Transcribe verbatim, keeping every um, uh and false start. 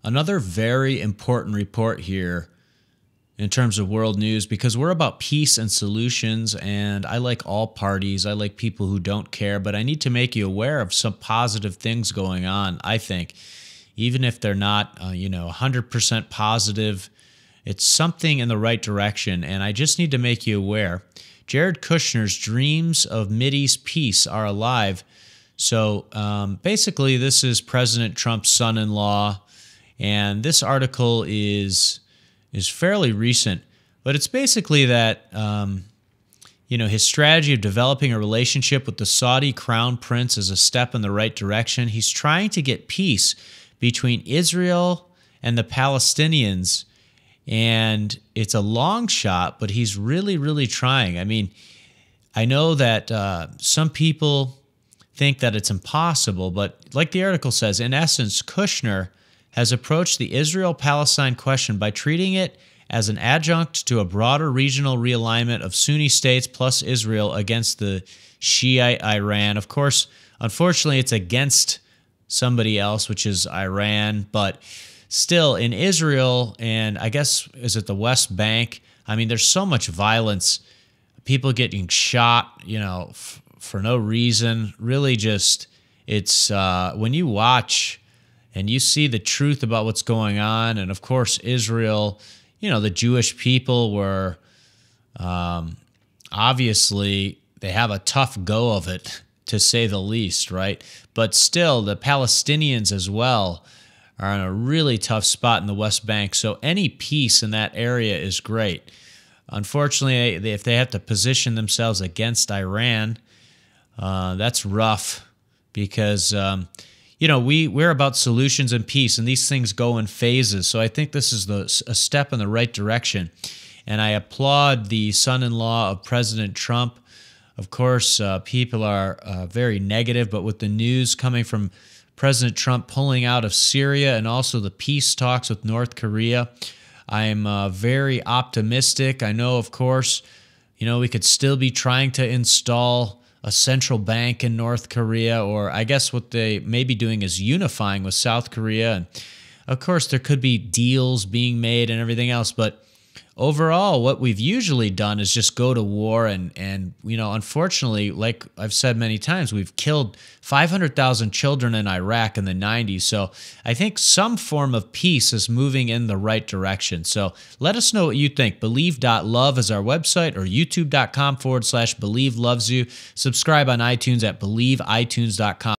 another very important report here in terms of world news, because we're about peace and solutions, and I like all parties. I like people who don't care, but I need to make you aware of some positive things going on, I think. Even if they're not, uh, you know, one hundred percent positive, it's something in the right direction, and I just need to make you aware. Jared Kushner's dreams of Mideast peace are alive. So um, basically, this is President Trump's son-in-law, and this article is is fairly recent, but it's basically that um, you know, his strategy of developing a relationship with the Saudi crown prince is a step in the right direction. He's trying to get peace between Israel and the Palestinians, and it's a long shot, but he's really, really trying. I mean, I know that uh, some people think that it's impossible, but like the article says, in essence, Kushner has approached the Israel-Palestine question by treating it as an adjunct to a broader regional realignment of Sunni states plus Israel against the Shiite Iran. Of course, unfortunately, it's against somebody else, which is Iran, but still in Israel, and I guess, is it the West Bank? I mean, there's so much violence, people getting shot, you know, f- for no reason. Really just, it's, uh, when you watch and you see the truth about what's going on, and of course, Israel, you know, the Jewish people were, um, obviously, they have a tough go of it, to say the least, right? But still, the Palestinians as well are in a really tough spot in the West Bank. So any peace in that area is great. Unfortunately, they, if they have to position themselves against Iran, uh, that's rough because, um, you know, we, we're about solutions and peace, and these things go in phases. So I think this is the, a step in the right direction. And I applaud the son-in-law of President Trump. Of course, uh, people are uh, very negative, but with the news coming from President Trump pulling out of Syria and also the peace talks with North Korea, I'm uh, very optimistic. I know, of course, you know, we could still be trying to install a central bank in North Korea, or I guess what they may be doing is unifying with South Korea. And of course, there could be deals being made and everything else, but overall, what we've usually done is just go to war, and, and you know, unfortunately, like I've said many times, we've killed five hundred thousand children in Iraq in the nineties. So I think some form of peace is moving in the right direction. So let us know what you think. Believe dot love is our website, or youtube dot com forward slash believe loves you. Subscribe on iTunes at believe itunes dot com.